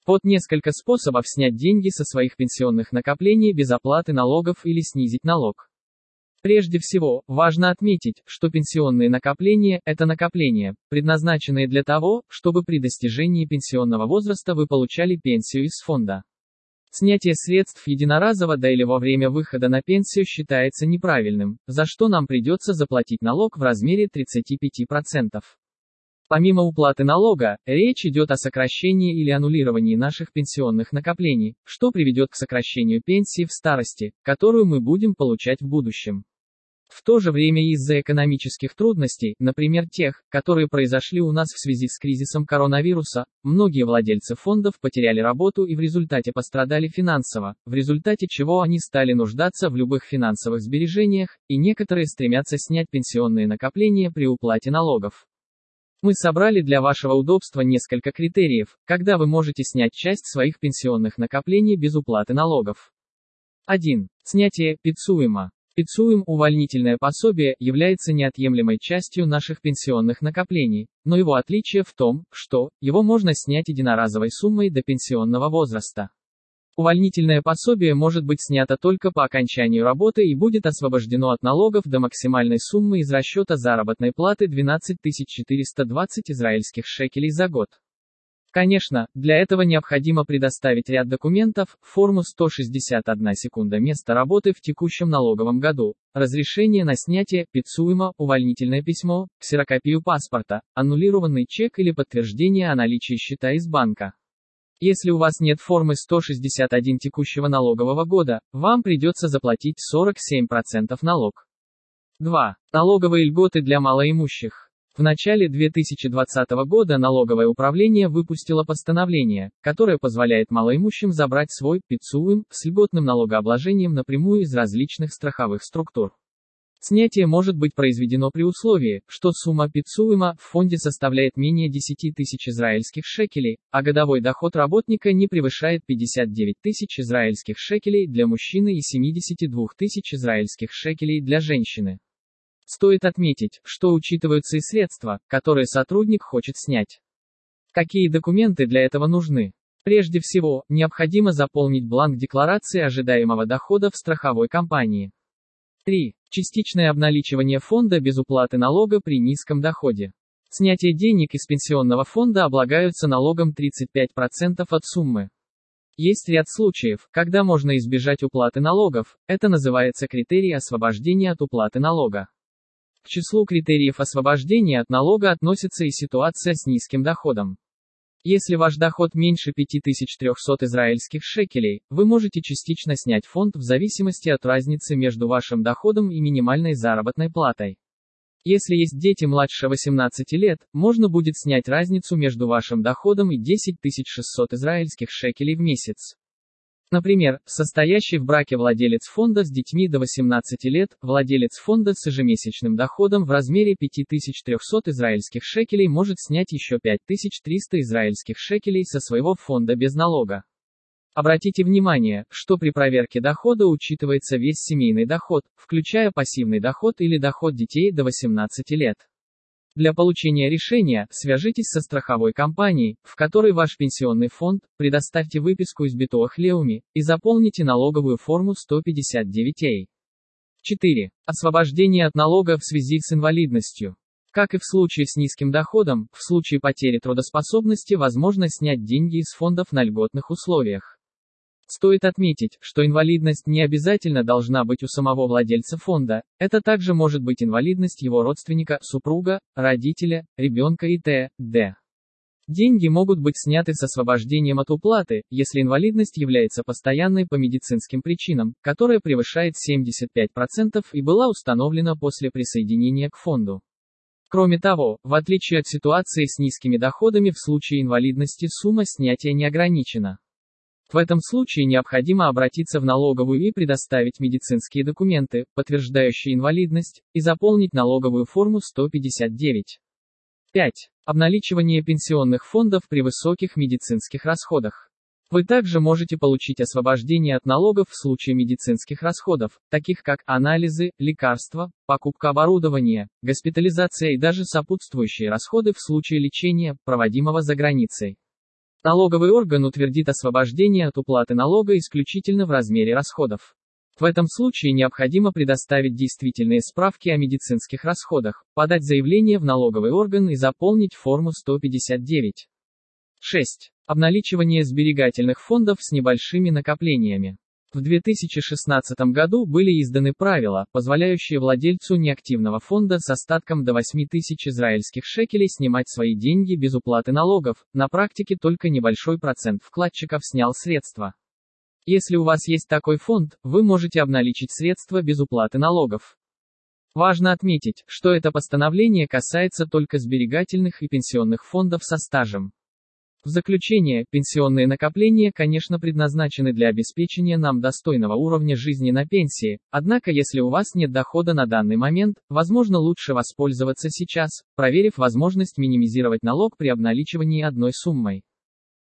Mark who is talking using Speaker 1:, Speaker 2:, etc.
Speaker 1: Вот несколько способов снять деньги со своих пенсионных накоплений без оплаты налогов или снизить налог. Прежде всего, важно отметить, что пенсионные накопления – это накопления, предназначенные для того, чтобы при достижении пенсионного возраста вы получали пенсию из фонда. Снятие средств единоразово до или во время выхода на пенсию считается неправильным, за что нам придется заплатить налог в размере 35%. Помимо уплаты налога, речь идет о сокращении или аннулировании наших пенсионных накоплений, что приведет к сокращению пенсии в старости, которую мы будем получать в будущем. В то же время из-за экономических трудностей, например тех, которые произошли у нас в связи с кризисом коронавируса, многие владельцы фондов потеряли работу и в результате пострадали финансово, в результате чего они стали нуждаться в любых финансовых сбережениях, и некоторые стремятся снять пенсионные накопления при уплате налогов. Мы собрали для вашего удобства несколько критериев, когда вы можете снять часть своих пенсионных накоплений без уплаты налогов. 1. Снятие ПИЦУИМа. ПИЦУИМ, увольнительное пособие, является неотъемлемой частью наших пенсионных накоплений, но его отличие в том, что его можно снять единоразовой суммой до пенсионного возраста. Увольнительное пособие может быть снято только по окончанию работы и будет освобождено от налогов до максимальной суммы из расчета заработной платы 12 420 израильских шекелей за год. Конечно, для этого необходимо предоставить ряд документов, форму 161 секунда места работы в текущем налоговом году, разрешение на снятие ПИЦУИМа, увольнительное письмо, ксерокопию паспорта, аннулированный чек или подтверждение о наличии счета из банка. Если у вас нет формы 161 текущего налогового года, вам придется заплатить 47% налог. 2. Налоговые льготы для малоимущих. В начале 2020 года налоговое управление выпустило постановление, которое позволяет малоимущим забрать свой ПИЦУИМ с льготным налогообложением напрямую из различных страховых структур. Снятие может быть произведено при условии, что сумма ПИЦУИМа в фонде составляет менее 10 тысяч израильских шекелей, а годовой доход работника не превышает 59 тысяч израильских шекелей для мужчины и 72 тысяч израильских шекелей для женщины. Стоит отметить, что учитываются и средства, которые сотрудник хочет снять. Какие документы для этого нужны? Прежде всего, необходимо заполнить бланк декларации ожидаемого дохода в страховой компании. 3. Частичное обналичивание фонда без уплаты налога при низком доходе. Снятие денег из пенсионного фонда облагаются налогом 35% от суммы. Есть ряд случаев, когда можно избежать уплаты налогов, это называется критерий освобождения от уплаты налога. К числу критериев освобождения от налога относится и ситуация с низким доходом. Если ваш доход меньше 5300 израильских шекелей, вы можете частично снять фонд в зависимости от разницы между вашим доходом и минимальной заработной платой. Если есть дети младше 18 лет, можно будет снять разницу между вашим доходом и 10 600 израильских шекелей в месяц. Например, состоящий в браке владелец фонда с детьми до 18 лет, владелец фонда с ежемесячным доходом в размере 5300 израильских шекелей может снять еще 5300 израильских шекелей со своего фонда без налога. Обратите внимание, что при проверке дохода учитывается весь семейный доход, включая пассивный доход или доход детей до 18 лет. Для получения решения, свяжитесь со страховой компанией, в которой ваш пенсионный фонд, предоставьте выписку из Битуах Леуми, и заполните налоговую форму 159А. 4. Освобождение от налога в связи с инвалидностью. Как и в случае с низким доходом, в случае потери трудоспособности возможно снять деньги из фондов на льготных условиях. Стоит отметить, что инвалидность не обязательно должна быть у самого владельца фонда, это также может быть инвалидность его родственника, супруга, родителя, ребенка и т.д. Деньги могут быть сняты с освобождением от уплаты, если инвалидность является постоянной по медицинским причинам, которая превышает 75% и была установлена после присоединения к фонду. Кроме того, в отличие от ситуации с низкими доходами в случае инвалидности сумма снятия не ограничена. В этом случае необходимо обратиться в налоговую и предоставить медицинские документы, подтверждающие инвалидность, и заполнить налоговую форму 159. 5. Обналичивание пенсионных фондов при высоких медицинских расходах. Вы также можете получить освобождение от налогов в случае медицинских расходов, таких как анализы, лекарства, покупка оборудования, госпитализация и даже сопутствующие расходы в случае лечения, проводимого за границей. Налоговый орган утвердит освобождение от уплаты налога исключительно в размере расходов. В этом случае необходимо предоставить действительные справки о медицинских расходах, подать заявление в налоговый орган и заполнить форму 159. 6. Обналичивание сберегательных фондов с небольшими накоплениями. В 2016 году были изданы правила, позволяющие владельцу неактивного фонда с остатком до 8000 израильских шекелей снимать свои деньги без уплаты налогов. На практике только небольшой процент вкладчиков снял средства. Если у вас есть такой фонд, вы можете обналичить средства без уплаты налогов. Важно отметить, что это постановление касается только сберегательных и пенсионных фондов со стажем. В заключение, пенсионные накопления, конечно, предназначены для обеспечения нам достойного уровня жизни на пенсии, однако если у вас нет дохода на данный момент, возможно, лучше воспользоваться сейчас, проверив возможность минимизировать налог при обналичивании одной суммой.